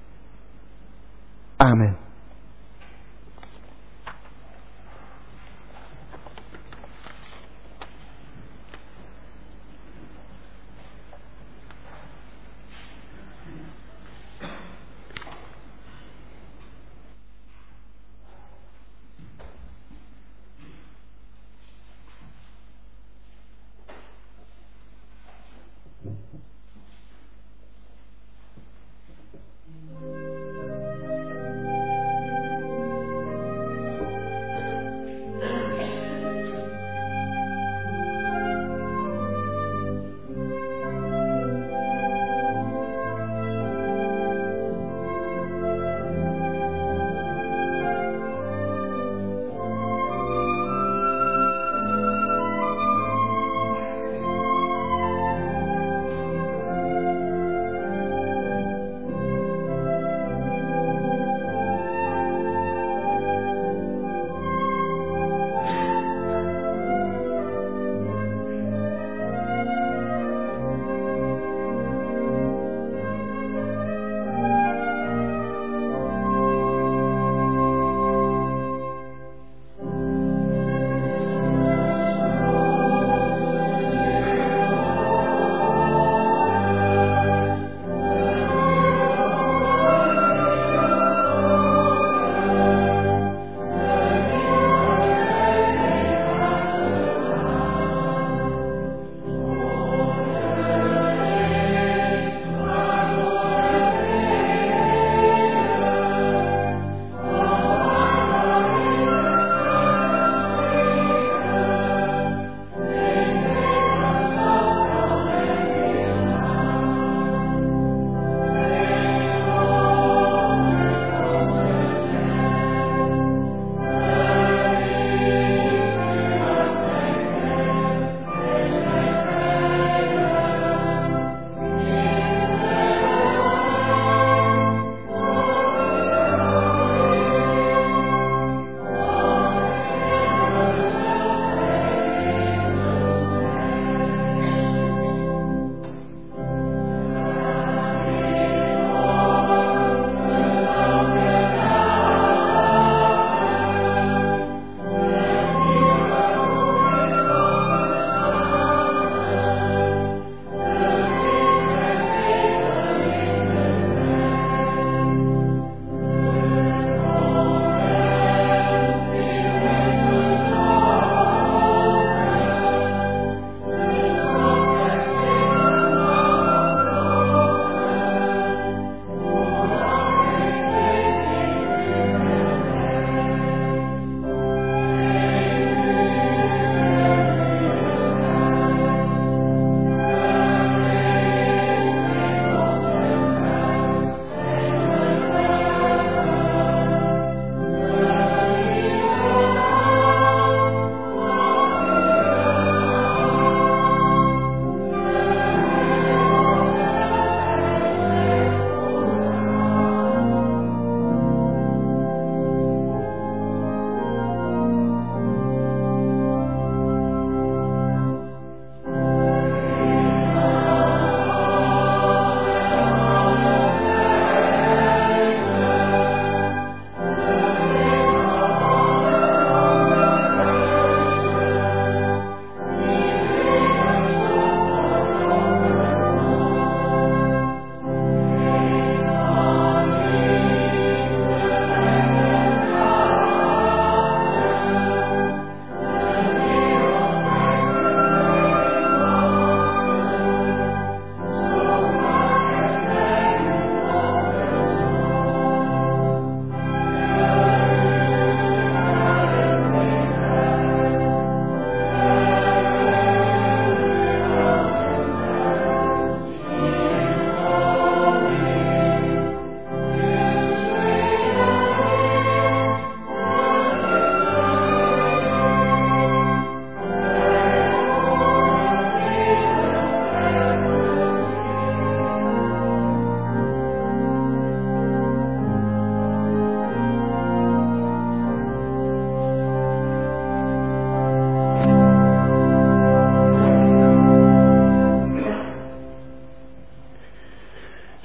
Amen.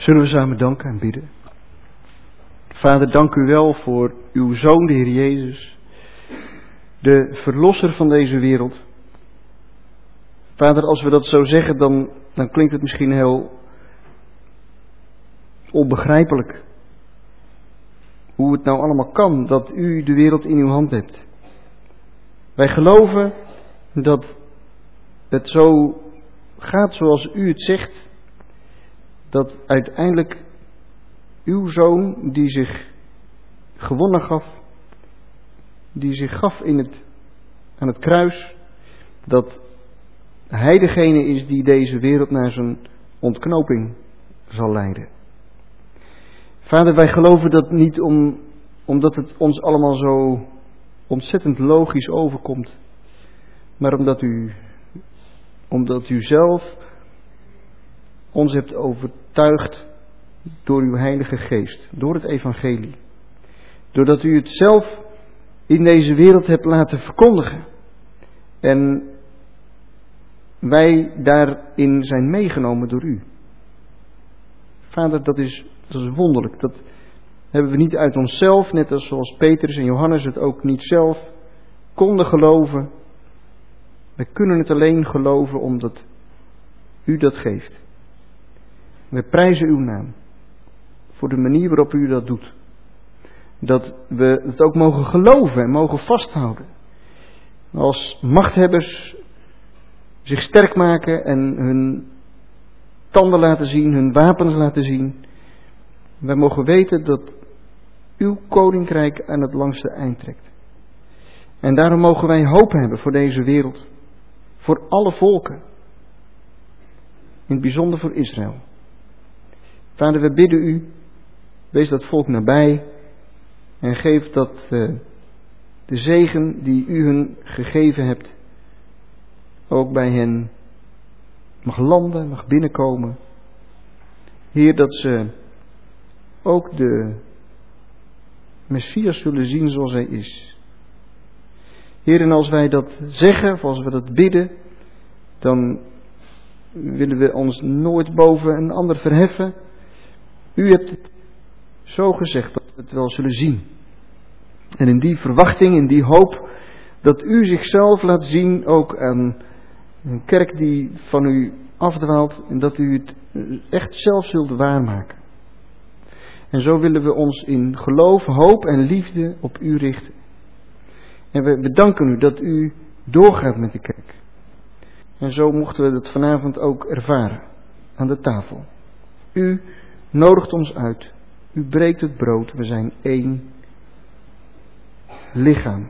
Zullen we samen danken en bidden? Vader, dank u wel voor uw Zoon, de Heer Jezus, de verlosser van deze wereld. Vader, als we dat zo zeggen, dan, dan klinkt het misschien heel onbegrijpelijk. Hoe het nou allemaal kan dat u de wereld in uw hand hebt. Wij geloven dat het zo gaat zoals u het zegt. Dat uiteindelijk uw Zoon, die zich gewonnen gaf, die zich gaf in het, aan het kruis, dat hij degene is die deze wereld naar zijn ontknoping zal leiden. Vader, wij geloven dat niet om, omdat het ons allemaal zo ontzettend logisch overkomt, maar omdat u, omdat u zelf ons hebt overtuigd door uw Heilige Geest, door het evangelie. Doordat u het zelf in deze wereld hebt laten verkondigen. En wij daarin zijn meegenomen door u. Vader, dat is, dat is wonderlijk. Dat hebben we niet uit onszelf, net als zoals Petrus en Johannes het ook niet zelf konden geloven. We kunnen het alleen geloven omdat u dat geeft. We prijzen uw naam voor de manier waarop u dat doet. Dat we het ook mogen geloven en mogen vasthouden. Als machthebbers zich sterk maken en hun tanden laten zien, hun wapens laten zien. Wij mogen weten dat uw koninkrijk aan het langste eind trekt. En daarom mogen wij hoop hebben voor deze wereld. Voor alle volken. In het bijzonder voor Israël. Vader, we bidden u, wees dat volk nabij en geef dat uh, de zegen die u hun gegeven hebt, ook bij hen mag landen, mag binnenkomen. Heer, dat ze ook de Messias zullen zien zoals hij is. Heer, en als wij dat zeggen, of als we dat bidden, dan willen we ons nooit boven een ander verheffen. U hebt het zo gezegd dat we het wel zullen zien. En in die verwachting, in die hoop, dat u zichzelf laat zien ook aan een kerk die van u afdwaalt en dat u het echt zelf zult waarmaken. En zo willen we ons in geloof, hoop en liefde op u richten. En we bedanken u dat u doorgaat met de kerk. En zo mochten we dat vanavond ook ervaren aan de tafel. U nodigt ons uit. U breekt het brood. We zijn één lichaam.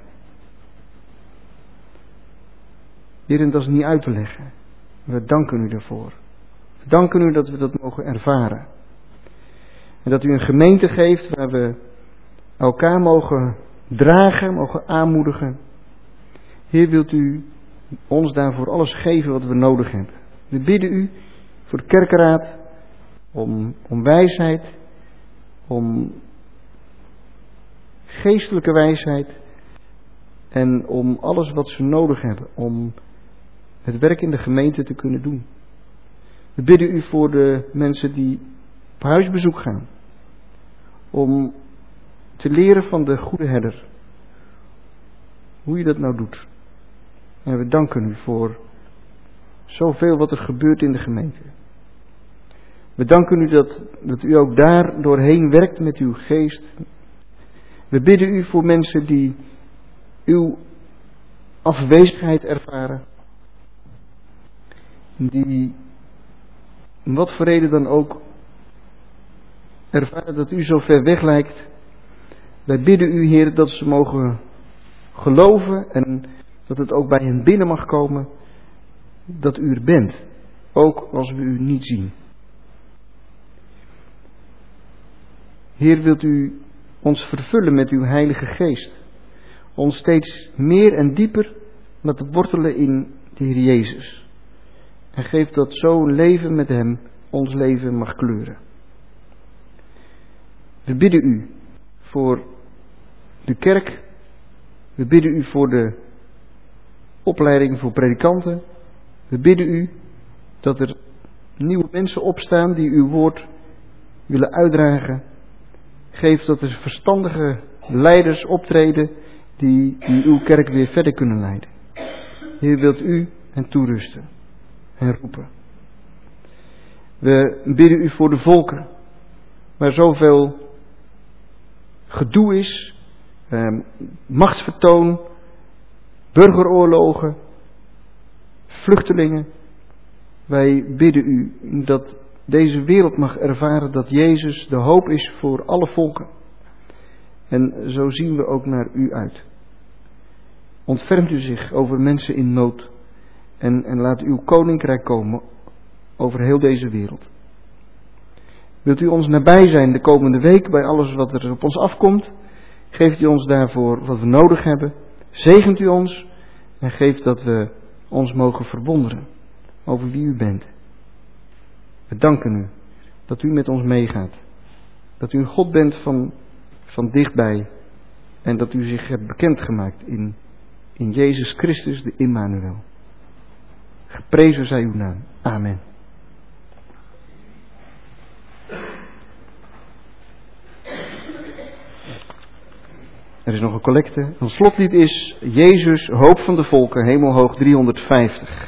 Heer, en dat is niet uit te leggen. We danken u daarvoor. We danken u dat we dat mogen ervaren. En dat u een gemeente geeft waar we elkaar mogen dragen, mogen aanmoedigen. Heer, wilt u ons daarvoor alles geven wat we nodig hebben. We bidden u voor de kerkenraad om, om wijsheid, om geestelijke wijsheid en om alles wat ze nodig hebben om het werk in de gemeente te kunnen doen. We bidden u voor de mensen die op huisbezoek gaan, om te leren van de goede herder hoe je dat nou doet. En we danken u voor zoveel wat er gebeurt in de gemeente. We danken u dat, dat u ook daar doorheen werkt met uw geest. We bidden u voor mensen die uw afwezigheid ervaren. Die, om wat voor reden dan ook, ervaren dat u zo ver weg lijkt. Wij bidden u, Heer, dat ze mogen geloven en dat het ook bij hen binnen mag komen dat u er bent, ook als we u niet zien. Heer, wilt u ons vervullen met uw Heilige Geest, ons steeds meer en dieper laten wortelen in de Heer Jezus. En geef dat zo'n leven met hem ons leven mag kleuren. We bidden u voor de kerk. We bidden u voor de opleiding voor predikanten. We bidden u dat er nieuwe mensen opstaan die uw woord willen uitdragen. Geef dat er verstandige leiders optreden die, die uw kerk weer verder kunnen leiden. Heer, wilt u hen toerusten en roepen. We bidden u voor de volken, waar zoveel gedoe is, eh, machtsvertoon, burgeroorlogen, vluchtelingen. Wij bidden u dat deze wereld mag ervaren dat Jezus de hoop is voor alle volken. En zo zien we ook naar u uit. Ontfermt u zich over mensen in nood en, en laat uw koninkrijk komen over heel deze wereld. Wilt u ons nabij zijn de komende week bij alles wat er op ons afkomt? Geeft u ons daarvoor wat we nodig hebben? Zegent u ons en geeft dat we ons mogen verwonderen over wie u bent. We danken u dat u met ons meegaat. Dat u een God bent van, van dichtbij. En dat u zich hebt bekendgemaakt in, in Jezus Christus de Immanuel. Geprezen zij uw naam. Amen. Er is nog een collecte. Een slotlied is Jezus, hoop van de volken, hemelhoog driehonderdvijftig.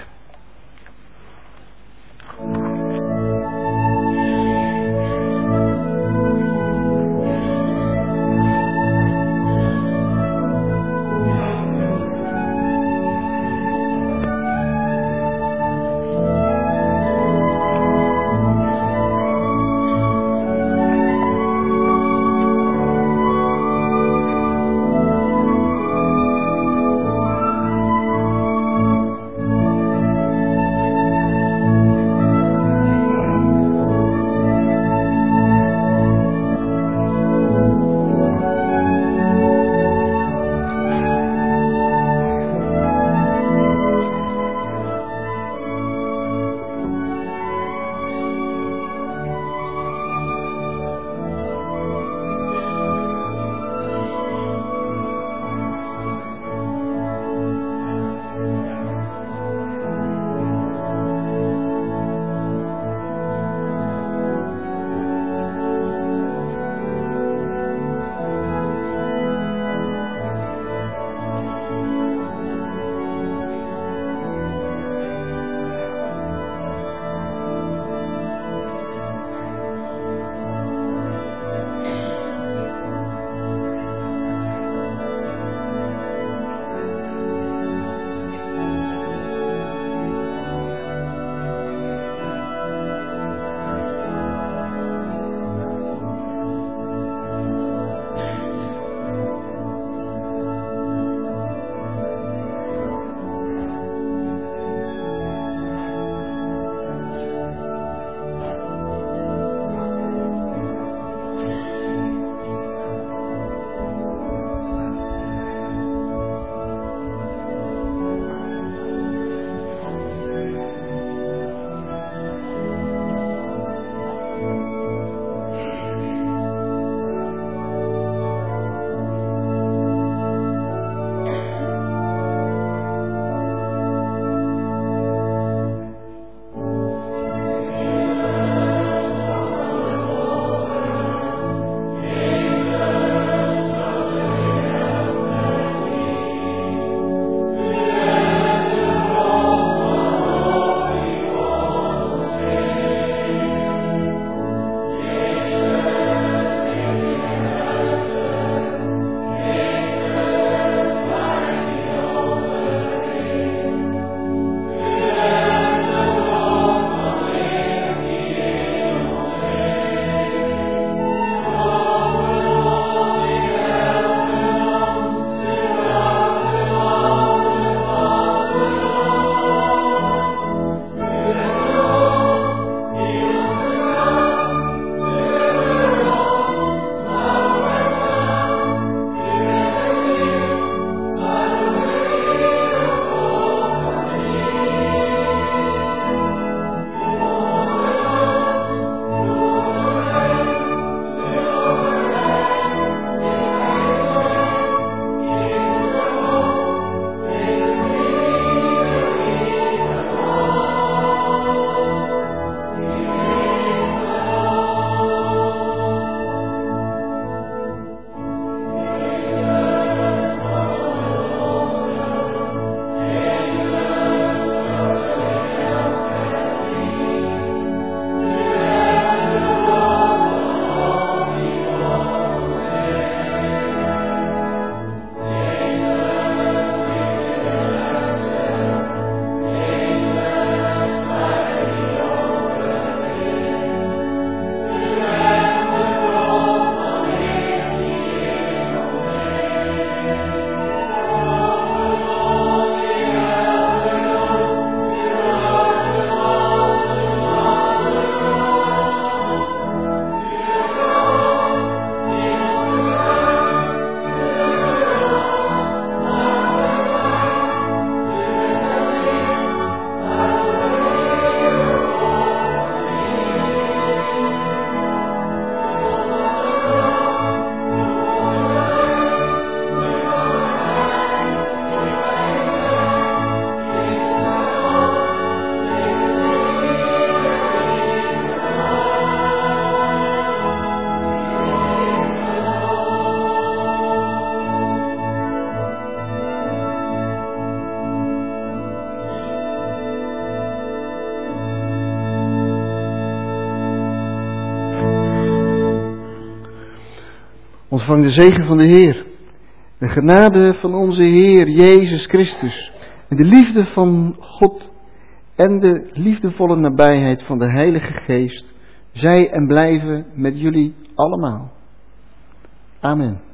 Ontvang de zegen van de Heer, de genade van onze Heer Jezus Christus en de liefde van God en de liefdevolle nabijheid van de Heilige Geest zij en blijven met jullie allemaal. Amen.